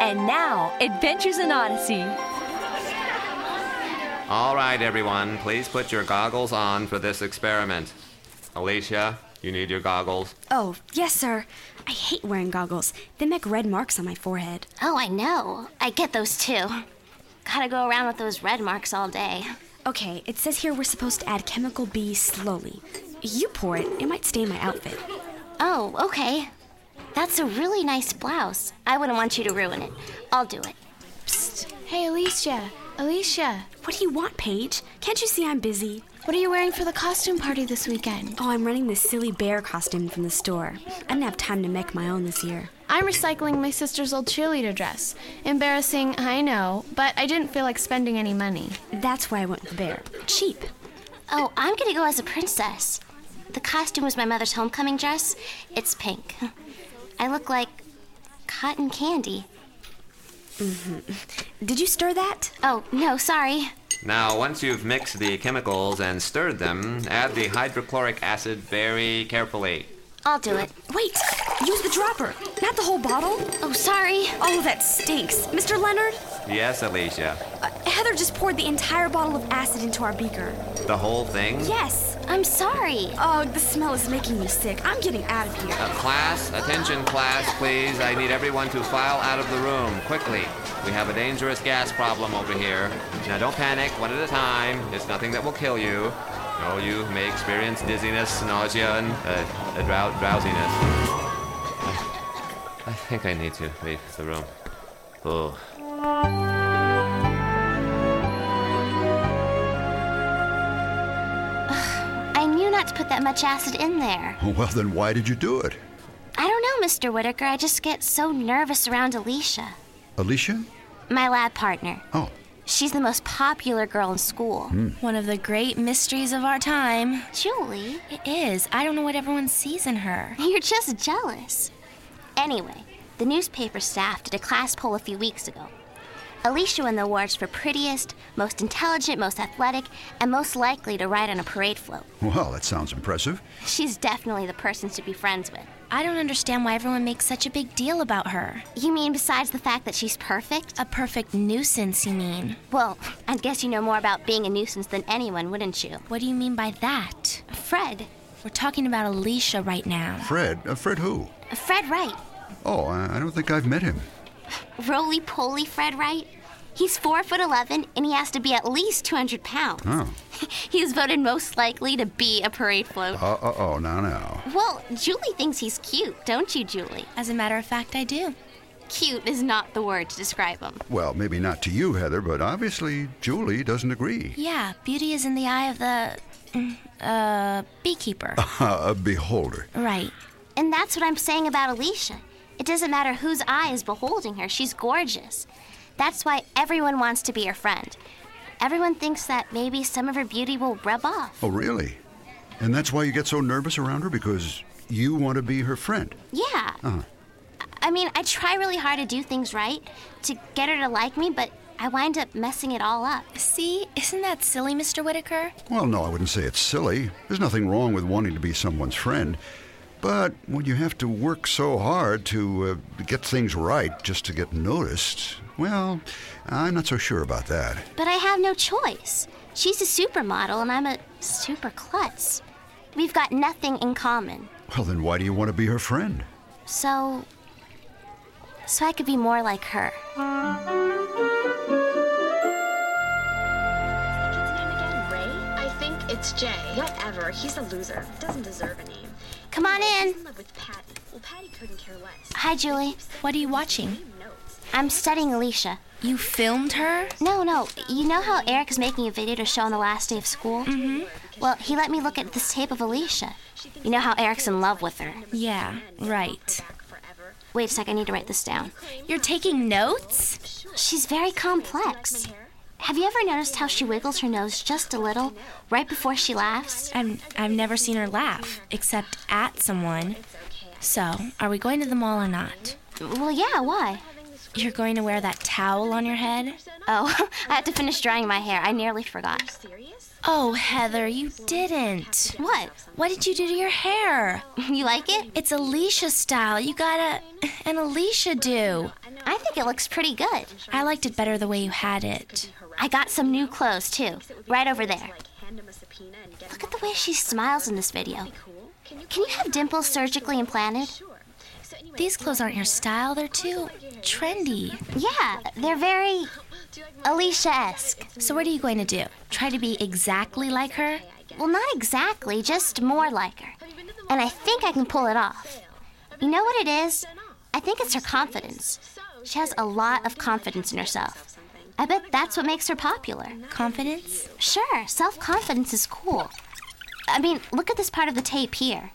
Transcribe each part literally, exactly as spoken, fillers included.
And now, Adventures in Odyssey. All right, everyone, please put your goggles on for this experiment. Alicia, you need your goggles. Oh, yes, sir. I hate wearing goggles. They make red marks on my forehead. Oh, I know. I get those too. Gotta go around with those red marks all day. Okay, it says here we're supposed to add chemical B slowly. You pour it. It might stain my outfit. Oh, okay. That's a really nice blouse. I wouldn't want you to ruin it. I'll do it. Psst. Hey, Alicia. Alicia. What do you want, Paige? Can't you see I'm busy? What are you wearing for the costume party this weekend? Oh, I'm running this silly bear costume from the store. I didn't have time to make my own this year. I'm recycling my sister's old cheerleader dress. Embarrassing, I know, but I didn't feel like spending any money. That's why I went with the bear. Cheap. Oh, I'm gonna go as a princess. The costume was my mother's homecoming dress. It's pink. I look like cotton candy. Mm-hmm. Did you stir that? Oh, no, sorry. Now, once you've mixed the chemicals and stirred them, add the hydrochloric acid very carefully. I'll do it. Wait! Use the dropper, not the whole bottle. Oh, sorry. Oh, that stinks. Mister Leonard? Yes, Alicia. Uh, Heather just poured the entire bottle of acid into our beaker. The whole thing? Yes. I'm sorry. Oh, the smell is making me sick. I'm getting out of here. Uh, class, attention class, please. I need everyone to file out of the room, quickly. We have a dangerous gas problem over here. Now don't panic, one at a time. It's nothing that will kill you. Oh, you may experience dizziness, nausea, and uh, drow- drowsiness. I, I think I need to leave the room. Oh. I knew not to put that much acid in there. Well, then why did you do it? I don't know, Mister Whitaker. I just get so nervous around Alicia. Alicia? My lab partner. Oh. She's the most popular girl in school. Hmm. One of the great mysteries of our time. Julie? It is. I don't know what everyone sees in her. You're just jealous. Anyway, the newspaper staff did a class poll a few weeks ago. Alicia won the awards for prettiest, most intelligent, most athletic, and most likely to ride on a parade float. Well, that sounds impressive. She's definitely the person to be friends with. I don't understand why everyone makes such a big deal about her. You mean besides the fact that she's perfect? A perfect nuisance, you mean? Well, I guess you know more about being a nuisance than anyone, wouldn't you? What do you mean by that? Fred. We're talking about Alicia right now. Fred? Uh, Fred who? Fred Wright. Oh, I, I don't think I've met him. Roly-poly Fred Wright. He's four foot eleven, and he has to be at least two hundred pounds. Oh. He's voted most likely to be a parade float. Uh, uh, oh, now, now. Well, Julie thinks he's cute, don't you, Julie? As a matter of fact, I do. Cute is not the word to describe him. Well, maybe not to you, Heather, but obviously Julie doesn't agree. Yeah, beauty is in the eye of the, uh, beekeeper. Uh, a beholder. Right. And that's what I'm saying about Alicia. It doesn't matter whose eye is beholding her. She's gorgeous. That's why everyone wants to be her friend. Everyone thinks that maybe some of her beauty will rub off. Oh, really? And that's why you get so nervous around her? Because you want to be her friend? Yeah. Uh-huh. I mean, I try really hard to do things right, to get her to like me, but I wind up messing it all up. See? Isn't that silly, Mister Whitaker? Well, no, I wouldn't say it's silly. There's nothing wrong with wanting to be someone's friend. But when you have to work so hard to uh, get things right just to get noticed, well, I'm not so sure about that. But I have no choice. She's a supermodel and I'm a super klutz. We've got nothing in common. Well, then why do you want to be her friend? So... so I could be more like her. I think it's Jay. Whatever. He's a loser. Doesn't deserve a name. Come on in. He's in love with Patty. Well, Patty couldn't care less. Hi, Julie. What are you watching? I'm studying Alicia. You filmed her? No, no. You know how Eric is making a video to show on the last day of school? Mm-hmm. Well, he let me look at this tape of Alicia. You know how Eric's in love with her. Yeah, right. Wait a sec, I need to write this down. You're taking notes? She's very complex. Have you ever noticed how she wiggles her nose just a little right before she laughs? I've, I've never seen her laugh, except at someone. So, are we going to the mall or not? Well, yeah, why? You're going to wear that towel on your head? Oh, I have to finish drying my hair. I nearly forgot. Oh, Heather, you didn't. What? What did you do to your hair? You like it? It's Alicia style. You gotta an Alicia do. I think it looks pretty good. I liked it better the way you had it. I got some new clothes, too. Right over there. Look at the way she smiles in this video. Can you have dimples surgically implanted? These clothes aren't your style. They're too trendy. Yeah, they're very Alicia-esque. So what are you going to do? Try to be exactly like her? Well, not exactly, just more like her. And I think I can pull it off. You know what it is? I think it's her confidence. She has a lot of confidence in herself. I bet that's what makes her popular. Confidence? Sure, self-confidence is cool. I mean, look at this part of the tape here.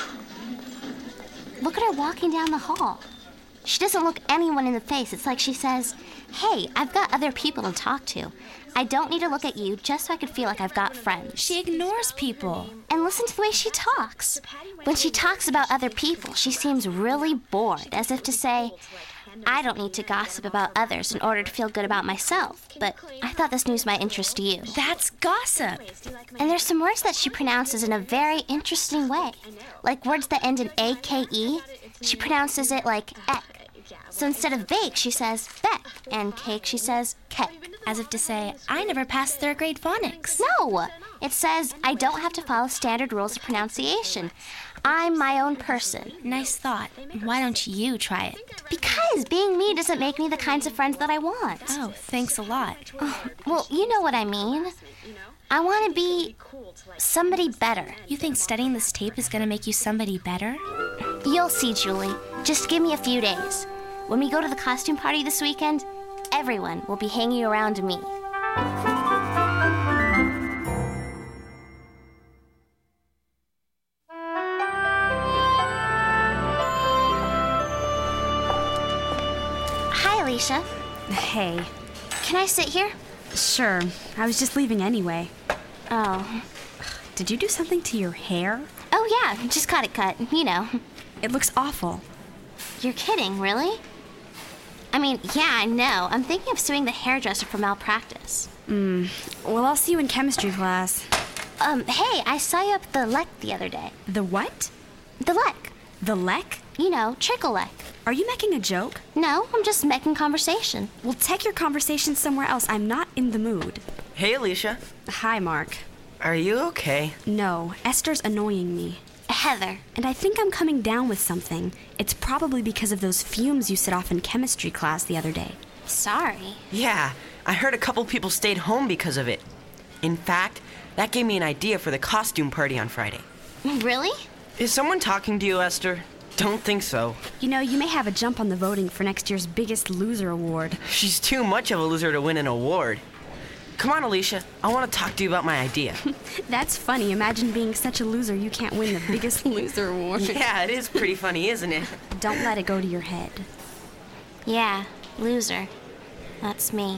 Look at her walking down the hall. She doesn't look anyone in the face. It's like she says, hey, I've got other people to talk to. I don't need to look at you just so I can feel like I've got friends. She ignores people. And listen to the way she talks. When she talks about other people, she seems really bored, as if to say, I don't need to gossip about others in order to feel good about myself, but I thought this news might interest you. That's gossip. And there's some words that she pronounces in a very interesting way. Like words that end in A K E, she pronounces it like ek. So instead of bake, she says beck, and cake, she says kek. As if to say, I never passed third grade phonics. No! It says, I don't have to follow standard rules of pronunciation. I'm my own person. Nice thought. Why don't you try it? Because being me doesn't make me the kinds of friends that I want. Oh, thanks a lot. Oh, well, you know what I mean. I want to be somebody better. You think studying this tape is going to make you somebody better? You'll see, Julie. Just give me a few days. When we go to the costume party this weekend, everyone will be hanging around me. Hi, Alicia. Hey. Can I sit here? Sure. I was just leaving anyway. Oh. Did you do something to your hair? Oh, yeah. Just got it cut. You know. It looks awful. You're kidding, really? I mean, yeah, I know. I'm thinking of suing the hairdresser for malpractice. Hmm. Well, I'll see you in chemistry class. Um, hey, I saw you up at the Lek the other day. The what? The Lek. The Lek? You know, Trickle Lek. Are you making a joke? No, I'm just making conversation. Well, take your conversation somewhere else. I'm not in the mood. Hey, Alicia. Hi, Mark. Are you okay? No, Esther's annoying me. Heather. And I think I'm coming down with something. It's probably because of those fumes you set off in chemistry class the other day. Sorry. Yeah, I heard a couple people stayed home because of it. In fact, that gave me an idea for the costume party on Friday. Really? Is someone talking to you, Esther? Don't think so. You know, you may have a jump on the voting for next year's Biggest Loser award. She's too much of a loser to win an award. Come on, Alicia. I want to talk to you about my idea. That's funny. Imagine being such a loser you can't win the Biggest Loser award. Yeah, it is pretty funny, isn't it? Don't let it go to your head. Yeah, loser. That's me.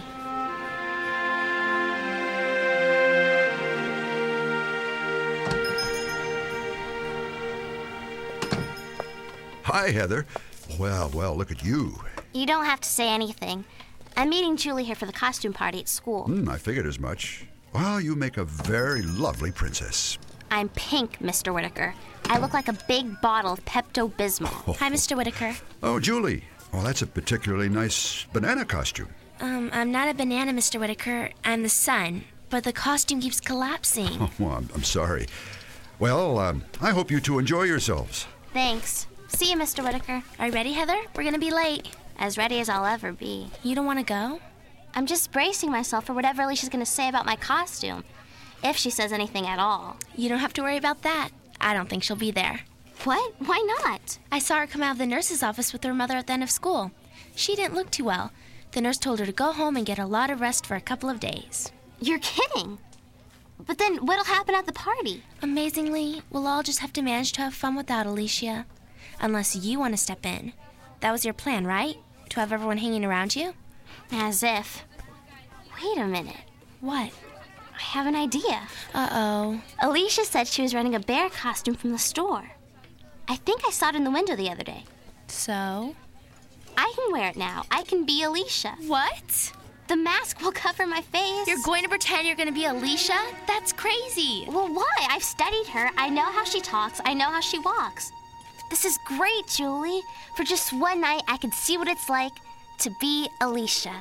Hi, Heather. Well, well, look at you. You don't have to say anything. I'm meeting Julie here for the costume party at school. Hmm, I figured as much. Well, you make a very lovely princess. I'm pink, Mister Whitaker. I look like a big bottle of Pepto-Bismol. Hi, Mister Whitaker. Oh, Julie. Well, that's a particularly nice banana costume. Um, I'm not a banana, Mister Whitaker. I'm the sun. But the costume keeps collapsing. Oh, well, I'm, I'm sorry. Well, um, I hope you two enjoy yourselves. Thanks. See you, Mister Whitaker. Are you ready, Heather? We're gonna be late. As ready as I'll ever be. You don't want to go? I'm just bracing myself for whatever Alicia's gonna say about my costume. If she says anything at all. You don't have to worry about that. I don't think she'll be there. What? Why not? I saw her come out of the nurse's office with her mother at the end of school. She didn't look too well. The nurse told her to go home and get a lot of rest for a couple of days. You're kidding. But then what'll happen at the party? Amazingly, we'll all just have to manage to have fun without Alicia. Unless you want to step in. That was your plan, right? To have everyone hanging around you? As if. Wait a minute. What? I have an idea. Uh-oh. Alicia said she was renting a bear costume from the store. I think I saw it in the window the other day. So? I can wear it now. I can be Alicia. What? The mask will cover my face. You're going to pretend you're going to be Alicia? That's crazy. Well, why? I've studied her. I know how she talks. I know how she walks. This is great, Julie. For just one night, I can see what it's like to be Alicia.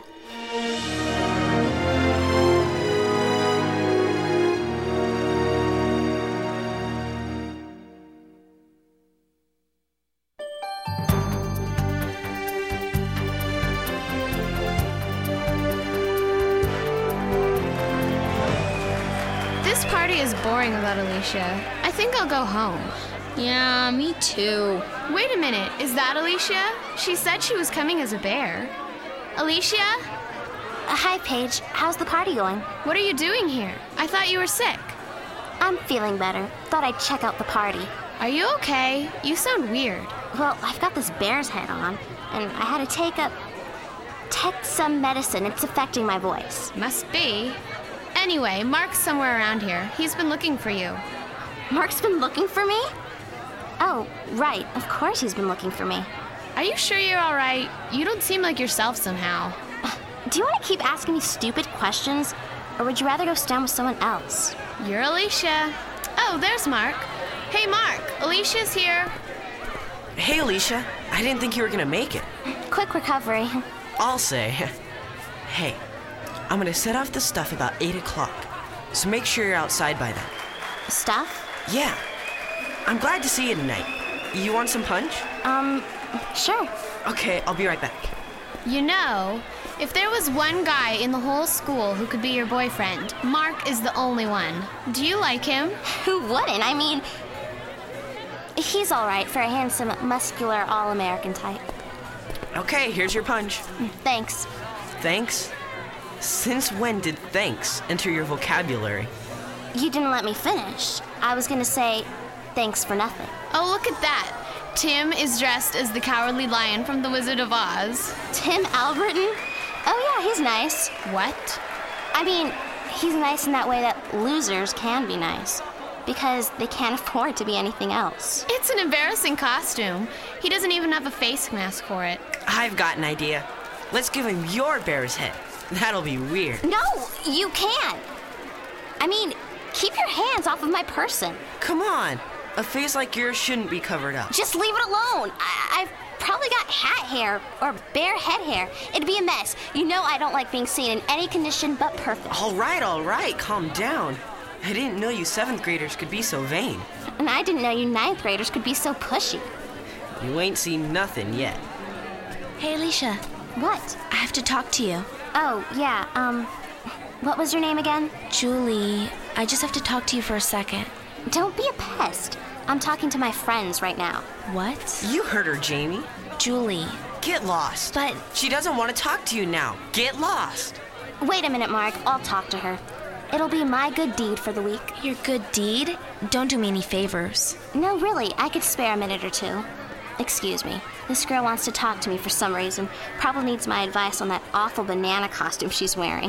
This party is boring without Alicia. I think I'll go home. Yeah, me too. Wait a minute, is that Alicia? She said she was coming as a bear. Alicia? Uh, hi, Paige. How's the party going? What are you doing here? I thought you were sick. I'm feeling better. Thought I'd check out the party. Are you okay? You sound weird. Well, I've got this bear's head on, and I had to take a... take some medicine. It's affecting my voice. Must be. Anyway, Mark's somewhere around here. He's been looking for you. Mark's been looking for me? Oh, right. Of course he's been looking for me. Are you sure you're all right? You don't seem like yourself somehow. Do you want to keep asking me stupid questions? Or would you rather go stand with someone else? You're Alicia. Oh, there's Mark. Hey, Mark. Alicia's here. Hey, Alicia. I didn't think you were gonna make it. Quick recovery. I'll say. Hey, I'm gonna set off the stuff about eight o'clock. So make sure you're outside by then. Stuff? Yeah. I'm glad to see you tonight. You want some punch? Um, sure. Okay, I'll be right back. You know, if there was one guy in the whole school who could be your boyfriend, Mark is the only one. Do you like him? Who wouldn't? I mean, he's all right for a handsome, muscular, all-American type. Okay, here's your punch. Thanks. Thanks? Since when did thanks enter your vocabulary? You didn't let me finish. I was gonna say, thanks for nothing. Oh, look at that. Tim is dressed as the Cowardly Lion from The Wizard of Oz. Tim Alberton? Oh yeah, he's nice. What? I mean, he's nice in that way that losers can be nice. Because they can't afford to be anything else. It's an embarrassing costume. He doesn't even have a face mask for it. I've got an idea. Let's give him your bear's head. That'll be weird. No, you can't. I mean, keep your hands off of my person. Come on. A face like yours shouldn't be covered up. Just leave it alone. I- I've probably got hat hair or bear head hair. It'd be a mess. You know I don't like being seen in any condition but perfect. All right, all right. Calm down. I didn't know you seventh graders could be so vain. And I didn't know you ninth graders could be so pushy. You ain't seen nothing yet. Hey, Alicia. What? I have to talk to you. Oh, yeah, um, what was your name again? Julie, I just have to talk to you for a second. Don't be a pest. I'm talking to my friends right now. What? You heard her, Jamie. Julie. Get lost. But... She doesn't want to talk to you now. Get lost. Wait a minute, Mark. I'll talk to her. It'll be my good deed for the week. Your good deed? Don't do me any favors. No, really. I could spare a minute or two. Excuse me. This girl wants to talk to me for some reason. Probably needs my advice on that awful banana costume she's wearing.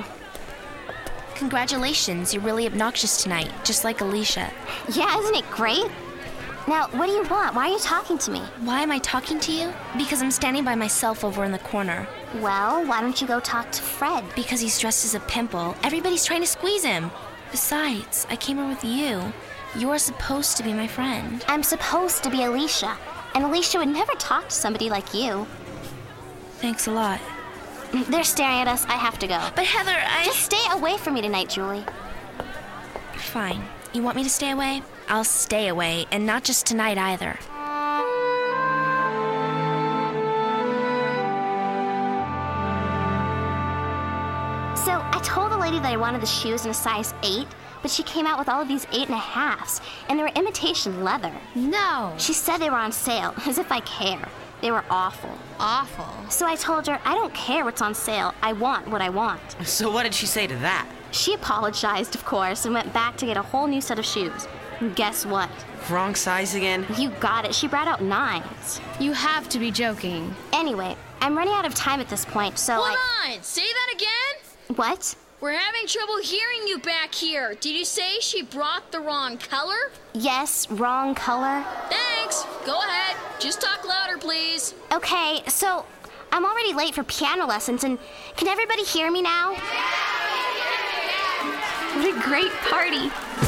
Congratulations. You're really obnoxious tonight, just like Alicia. Yeah, isn't it great? Now, what do you want? Why are you talking to me? Why am I talking to you? Because I'm standing by myself over in the corner. Well, why don't you go talk to Fred? Because he's dressed as a pimple. Everybody's trying to squeeze him. Besides, I came here with you. You're supposed to be my friend. I'm supposed to be Alicia. And Alicia would never talk to somebody like you. Thanks a lot. They're staring at us. I have to go. But Heather, I... Just stay away from me tonight, Julie. Fine. You want me to stay away? I'll stay away, and not just tonight either. So I told the lady that I wanted the shoes in a size eight, but she came out with all of these eight and a halves, and they were imitation leather. No. She said they were on sale, as if I care. They were awful. Awful. So I told her, I don't care what's on sale. I want what I want. So what did she say to that? She apologized, of course, and went back to get a whole new set of shoes. And guess what? Wrong size again? You got it. She brought out nines. You have to be joking. Anyway, I'm running out of time at this point, so Hold I... on! Say that again? What? We're having trouble hearing you back here. Did you say she brought the wrong color? Yes, wrong color. Thanks. Go ahead. Just talk louder, please. Okay, so I'm already late for piano lessons, and can everybody hear me now? What a great party.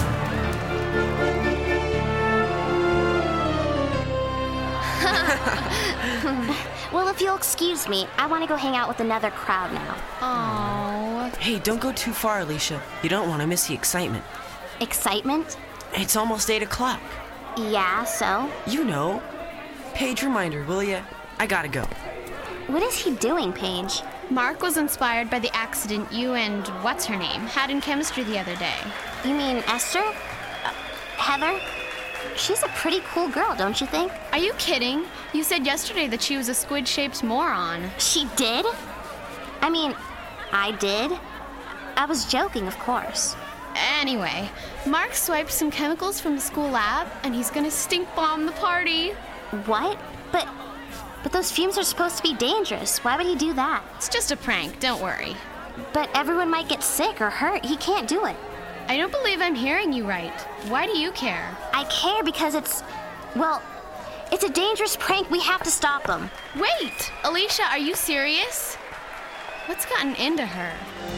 Well, if you'll excuse me, I want to go hang out with another crowd now. Oh. Hey, don't go too far, Alicia. You don't want to miss the excitement. Excitement? It's almost eight o'clock. Yeah, so? You know. Paige, reminder, will ya? I gotta go. What is he doing, Paige? Mark was inspired by the accident you and what's-her-name had in chemistry the other day. You mean Esther? Uh, Heather? She's a pretty cool girl, don't you think? Are you kidding? You said yesterday that she was a squid-shaped moron. She did? I mean, I did. I was joking, of course. Anyway, Mark swiped some chemicals from the school lab, and he's gonna stink bomb the party. What? But, but those fumes are supposed to be dangerous. Why would he do that? It's just a prank, don't worry. But everyone might get sick or hurt. He can't do it. I don't believe I'm hearing you right. Why do you care? I care because it's, well, it's a dangerous prank. We have to stop him. Wait! Alicia, are you serious? What's gotten into her?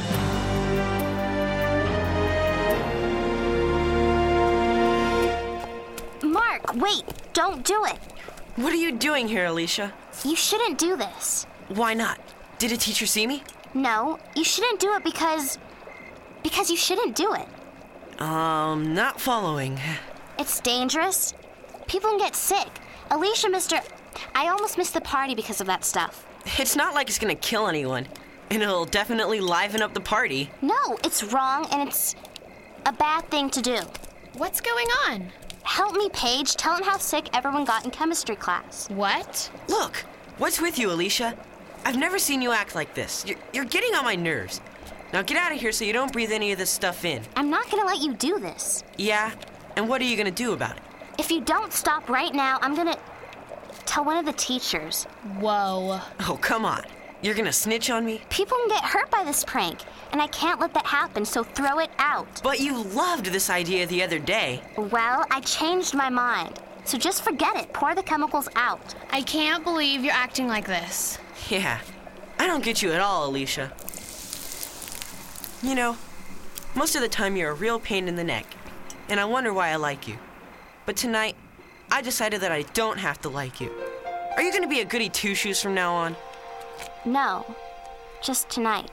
Mark, wait! Don't do it! What are you doing here, Alicia? You shouldn't do this. Why not? Did a teacher see me? No, you shouldn't do it because... because you shouldn't do it. Um, not following. It's dangerous. People can get sick. Alicia, Mister I almost missed the party because of that stuff. It's not like it's gonna kill anyone. And it'll definitely liven up the party. No, it's wrong and it's a bad thing to do. What's going on? Help me, Paige. Tell him how sick everyone got in chemistry class. What? Look, what's with you, Alicia? I've never seen you act like this. You're, you're getting on my nerves. Now get out of here so you don't breathe any of this stuff in. I'm not gonna let you do this. Yeah? And what are you gonna do about it? If you don't stop right now, I'm gonna tell one of the teachers. Whoa. Oh, come on. You're gonna snitch on me? People can get hurt by this prank, and I can't let that happen, so throw it out. But you loved this idea the other day. Well, I changed my mind. So just forget it. Pour the chemicals out. I can't believe you're acting like this. Yeah, I don't get you at all, Alicia. You know, most of the time you're a real pain in the neck, and I wonder why I like you. But tonight, I decided that I don't have to like you. Are you gonna be a goody two-shoes from now on? No, just tonight.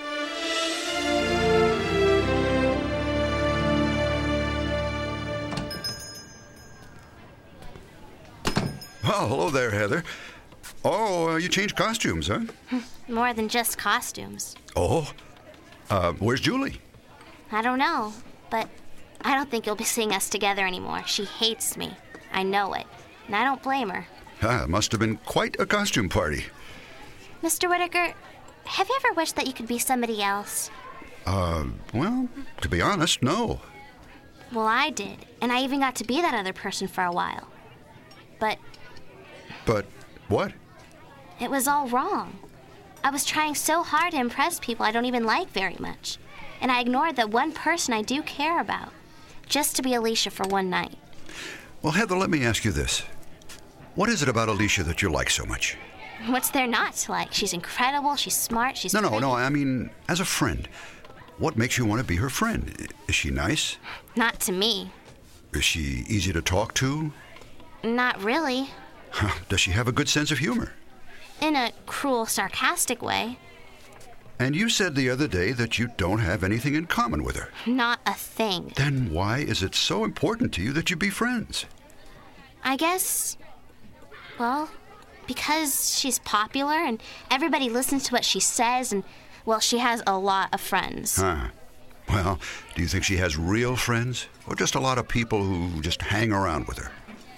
Well, hello there, Heather. Oh, uh, you changed costumes, huh? More than just costumes. Oh, uh, where's Julie? I don't know, but I don't think you'll be seeing us together anymore. She hates me. I know it, and I don't blame her. Ah, it must have been quite a costume party. Mister Whitaker, have you ever wished that you could be somebody else? Uh, well, to be honest, no. Well, I did, and I even got to be that other person for a while. But... But what? It was all wrong. I was trying so hard to impress people I don't even like very much. And I ignored that one person I do care about, just to be Alicia for one night. Well, Heather, let me ask you this. What is it about Alicia that you like so much? What's there not to like? She's incredible, she's smart, she's No, no, pretty. no, I mean, as a friend. What makes you want to be her friend? Is she nice? Not to me. Is she easy to talk to? Not really. Does she have a good sense of humor? In a cruel, sarcastic way. And you said the other day that you don't have anything in common with her. Not a thing. Then why is it so important to you that you be friends? I guess, well, because she's popular and everybody listens to what she says and, well, she has a lot of friends. Huh. Well, do you think she has real friends? Or just a lot of people who just hang around with her?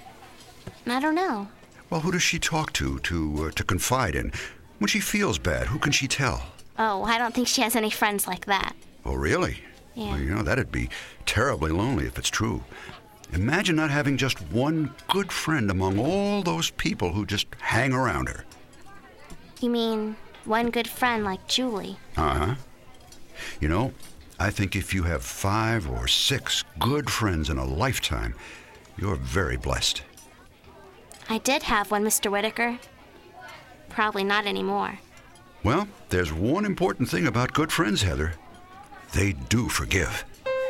I don't know. Well, who does she talk to, to, uh, to confide in? When she feels bad, who can she tell? Oh, I don't think she has any friends like that. Oh, really? Yeah. Well, you know, that'd be terribly lonely if it's true. Imagine not having just one good friend among all those people who just hang around her. You mean one good friend like Julie? Uh-huh. You know, I think if you have five or six good friends in a lifetime, you're very blessed. I did have one, Mister Whitaker. Probably not anymore. Well, there's one important thing about good friends, Heather. They do forgive.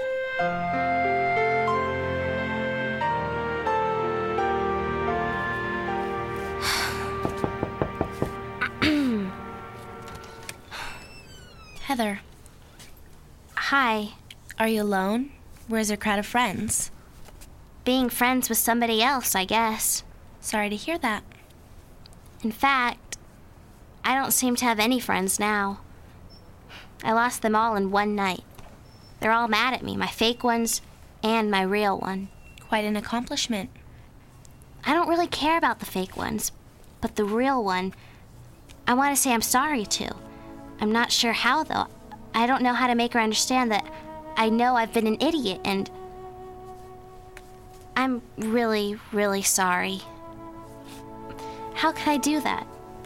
Heather, Hi. are you alone? Where's your crowd of friends? Being friends with somebody else, I guess. Sorry to hear that. In fact, I don't seem to have any friends now. I lost them all in one night. They're all mad at me, my fake ones and my real one. Quite an accomplishment. I don't really care about the fake ones, but the real one, I want to say I'm sorry to. I'm not sure how, though. I don't know how to make her understand that I know I've been an idiot, and I'm really, really sorry. How can I do that?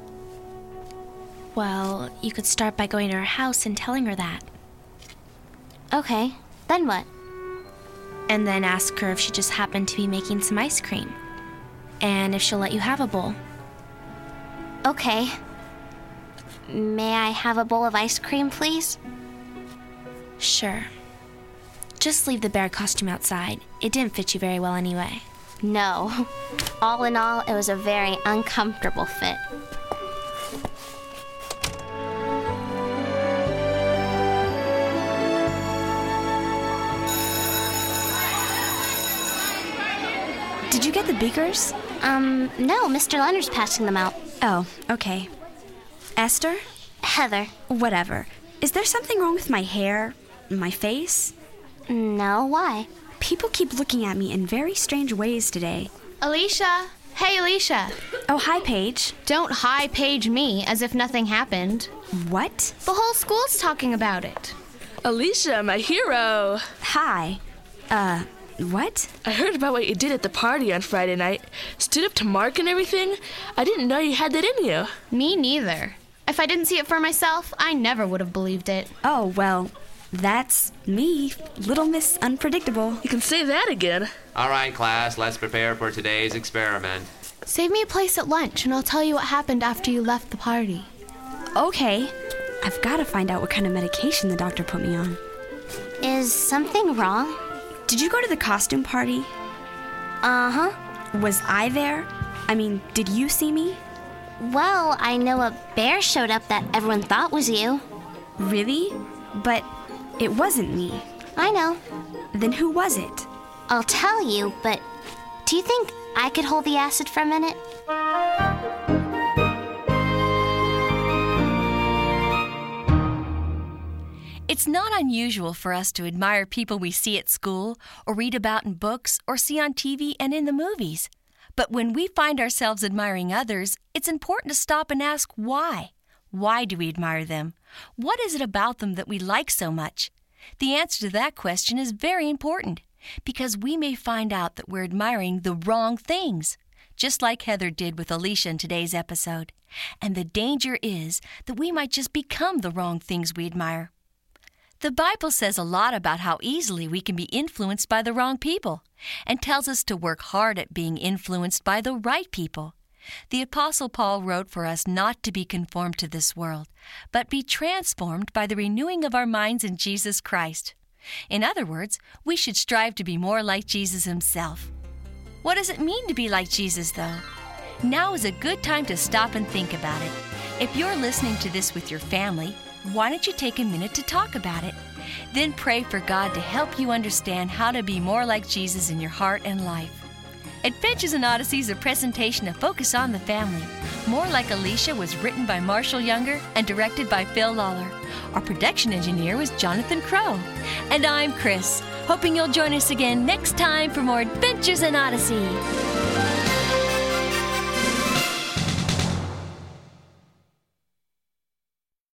Well, you could start by going to her house and telling her that. Okay, then what? And then ask her if she just happened to be making some ice cream. And if she'll let you have a bowl. Okay. May I have a bowl of ice cream, please? Sure. Just leave the bear costume outside. It didn't fit you very well anyway. No. All in all, it was a very uncomfortable fit. Did you get the beakers? Um, no, Mister Leonard's passing them out. Oh, okay. Esther? Heather. Whatever. Is there something wrong with my hair? My face? No, why? People keep looking at me in very strange ways today. Alicia! Hey, Alicia! Oh, hi, Paige. Don't hi Paige me as if nothing happened. What? The whole school's talking about it. Alicia, my hero! Hi. Uh, what? I heard about what you did at the party on Friday night. Stood up to Mark and everything. I didn't know you had that in you. Me neither. If I didn't see it for myself, I never would have believed it. Oh, well, that's me, Little Miss Unpredictable. You can say that again. All right, class, let's prepare for today's experiment. Save me a place at lunch, and I'll tell you what happened after you left the party. Okay. I've got to find out what kind of medication the doctor put me on. Is something wrong? Did you go to the costume party? Uh-huh. Was I there? I mean, did you see me? Well, I know a bear showed up that everyone thought was you. Really? But it wasn't me. I know. Then who was it? I'll tell you, but do you think I could hold the acid for a minute? It's not unusual for us to admire people we see at school or read about in books or see on T V and in the movies. But when we find ourselves admiring others, it's important to stop and ask why. Why do we admire them? What is it about them that we like so much? The answer to that question is very important because we may find out that we're admiring the wrong things, just like Heather did with Alicia in today's episode. And the danger is that we might just become the wrong things we admire. The Bible says a lot about how easily we can be influenced by the wrong people and tells us to work hard at being influenced by the right people. The Apostle Paul wrote for us not to be conformed to this world, but be transformed by the renewing of our minds in Jesus Christ. In other words, we should strive to be more like Jesus himself. What does it mean to be like Jesus, though? Now is a good time to stop and think about it. If you're listening to this with your family, why don't you take a minute to talk about it? Then pray for God to help you understand how to be more like Jesus in your heart and life. Adventures in Odyssey is a presentation of Focus on the Family. More Like Alicia was written by Marshall Younger and directed by Phil Lawler. Our production engineer was Jonathan Crow. And I'm Chris, hoping you'll join us again next time for more Adventures in Odyssey.